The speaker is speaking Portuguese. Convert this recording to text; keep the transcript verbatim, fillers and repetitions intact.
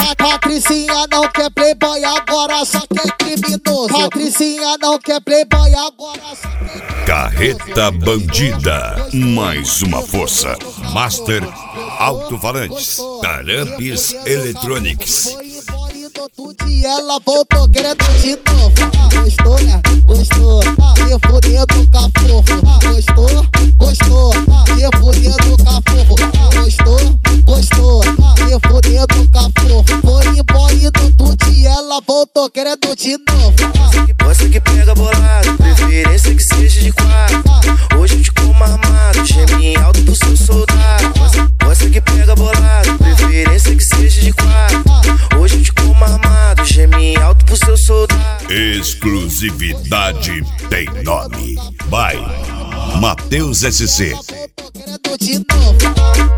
Patricinha não quer playboy, agora só quer criminoso. Patricinha não quer playboy, agora só quer criminoso. Carreta Bandida, mais uma força. Master Alto-Falantes, Tarampes Electronics. Outro dia ela voltou querendo de novo. Gostou, né? Gostou. E fudendo cafofo. Gostou? Gostou. E fudendo cafofo. Gostou? Gostou. E fudendo cafofo. Foi embora e no outro dia ela voltou querendo de novo. Você que pega bolado, preferência que seja de quatro. Hoje eu te como armado, geme alto pro seu soldado. Você que pega bolado, preferência que seja de quatro. Hoje eu te como armado, geme alto pro seu soldado. Exclusividade tem nome. Vai, Matheus S C. Querendo de novo.